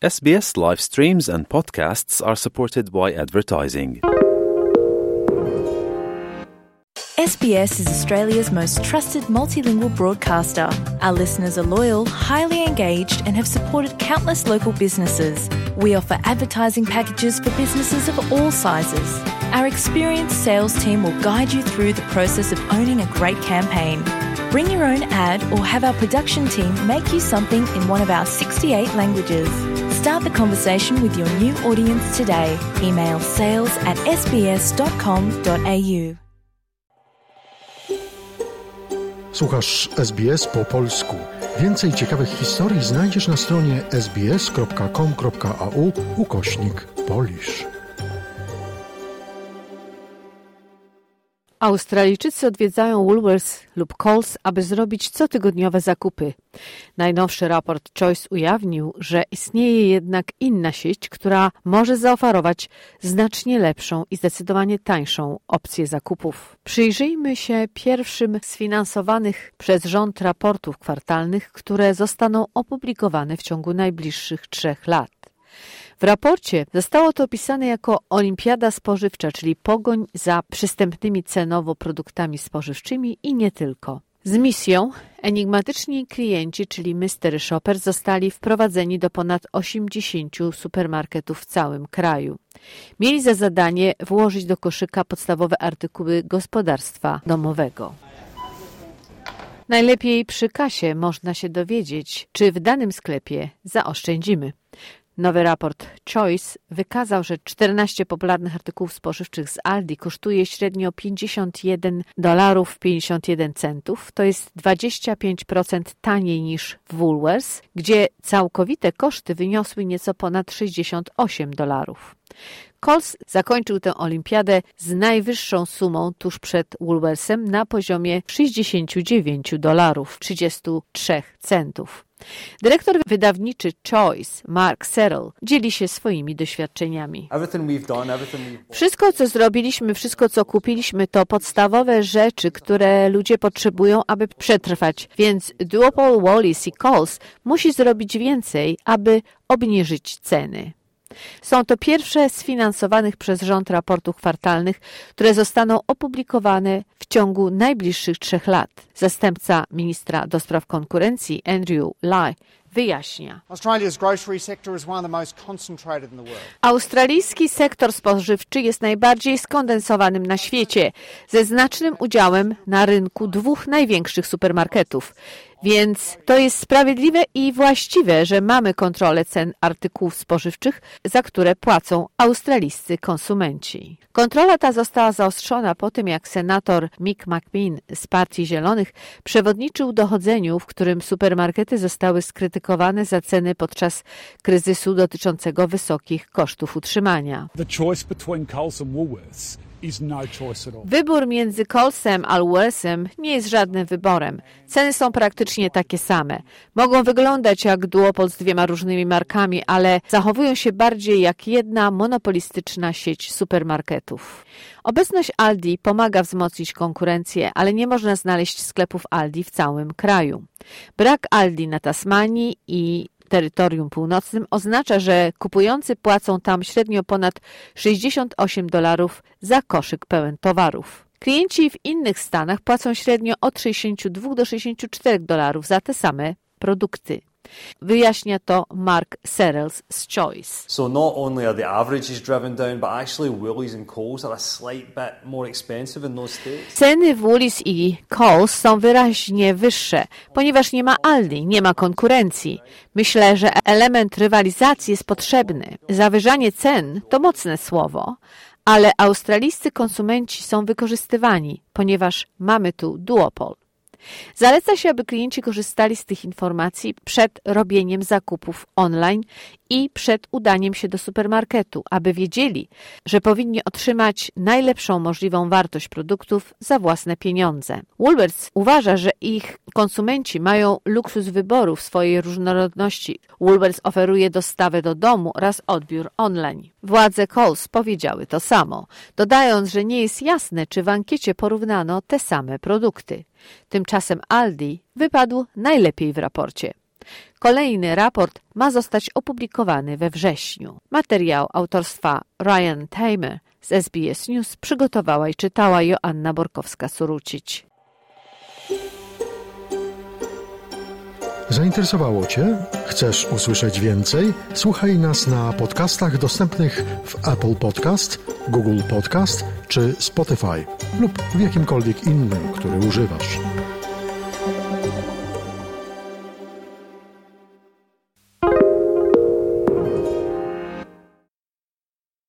SBS live streams and podcasts are supported by advertising. SBS is Australia's most trusted multilingual broadcaster. Our listeners are loyal, highly engaged, and have supported countless local businesses. We offer advertising packages for businesses of all sizes. Our experienced sales team will guide you through the process of owning a great campaign. Bring your own ad or have our production team make you something in one of our 68 languages. Start the conversation with your new audience today. Email sales@sbs.com.au. Słuchasz SBS po polsku. Więcej ciekawych historii znajdziesz na stronie sbs.com.au/Polish. Australijczycy odwiedzają Woolworths lub Coles, aby zrobić cotygodniowe zakupy. Najnowszy raport Choice ujawnił, że istnieje jednak inna sieć, która może zaoferować znacznie lepszą i zdecydowanie tańszą opcję zakupów. Przyjrzyjmy się pierwszym sfinansowanych przez rząd raportów kwartalnych, które zostaną opublikowane w ciągu najbliższych 3 lat. W raporcie zostało to opisane jako olimpiada spożywcza, czyli pogoń za przystępnymi cenowo produktami spożywczymi i nie tylko. Z misją enigmatyczni klienci, czyli mystery shoppers, zostali wprowadzeni do ponad 80 supermarketów w całym kraju. Mieli za zadanie włożyć do koszyka podstawowe artykuły gospodarstwa domowego. Najlepiej przy kasie można się dowiedzieć, czy w danym sklepie zaoszczędzimy. Nowy raport Choice wykazał, że 14 popularnych artykułów spożywczych z Aldi kosztuje średnio $51,51. To jest 25% taniej niż w Woolworths, gdzie całkowite koszty wyniosły nieco ponad $68. Coles zakończył tę olimpiadę z najwyższą sumą tuż przed Woolworthsem na poziomie $69,33. Dyrektor wydawniczy Choice, Mark Serrell, dzieli się swoimi doświadczeniami. Wszystko, co zrobiliśmy, wszystko, co kupiliśmy, to podstawowe rzeczy, które ludzie potrzebują, aby przetrwać. Więc Duopol, Woolies i Coles musi zrobić więcej, aby obniżyć ceny. Są to pierwsze z finansowanych przez rząd raportów kwartalnych, które zostaną opublikowane w ciągu najbliższych 3 lat. Zastępca ministra do spraw konkurencji Andrew Lai wyjaśnia. Australijski sektor spożywczy jest najbardziej skondensowanym na świecie, ze znacznym udziałem na rynku 2 największych supermarketów. Więc to jest sprawiedliwe i właściwe, że mamy kontrolę cen artykułów spożywczych, za które płacą australijscy konsumenci. Kontrola ta została zaostrzona po tym, jak senator Mick McMinn z Partii Zielonych przewodniczył dochodzeniu, w którym supermarkety zostały skrytykowane za ceny podczas kryzysu dotyczącego wysokich kosztów utrzymania. Wybór między Colesem a Woolworthsem nie jest żadnym wyborem. Ceny są praktycznie takie same. Mogą wyglądać jak duopol z 2 różnymi markami, ale zachowują się bardziej jak jedna monopolistyczna sieć supermarketów. Obecność Aldi pomaga wzmocnić konkurencję, ale nie można znaleźć sklepów Aldi w całym kraju. Brak Aldi na Tasmanii i terytorium północnym oznacza, że kupujący płacą tam średnio ponad $68 za koszyk pełen towarów. Klienci w innych stanach płacą średnio od $62 do $64 za te same produkty. Wyjaśnia to Mark Serrell z Choice. So not only are the averages driven down, but actually Woolies and Coles are a slight bit more expensive in those states. Ceny w Woolies i Coles są wyraźnie wyższe, ponieważ nie ma Aldi, nie ma konkurencji. Myślę, że element rywalizacji jest potrzebny. Zawyżanie cen to mocne słowo, ale australijscy konsumenci są wykorzystywani, ponieważ mamy tu duopol. Zaleca się, aby klienci korzystali z tych informacji przed robieniem zakupów online i przed udaniem się do supermarketu, aby wiedzieli, że powinni otrzymać najlepszą możliwą wartość produktów za własne pieniądze. Woolworths uważa, że ich konsumenci mają luksus wyboru w swojej różnorodności. Woolworths oferuje dostawę do domu oraz odbiór online. Władze Coles powiedziały to samo, dodając, że nie jest jasne, czy w ankiecie porównano te same produkty. Tymczasem Aldi wypadł najlepiej w raporcie. Kolejny raport ma zostać opublikowany we wrześniu. Materiał autorstwa Ryan Tamer z SBS News przygotowała i czytała Joanna Borkowska-Surucić. Zainteresowało Cię? Chcesz usłyszeć więcej? Słuchaj nas na podcastach dostępnych w Apple Podcast, Google Podcast czy Spotify lub w jakimkolwiek innym, który używasz.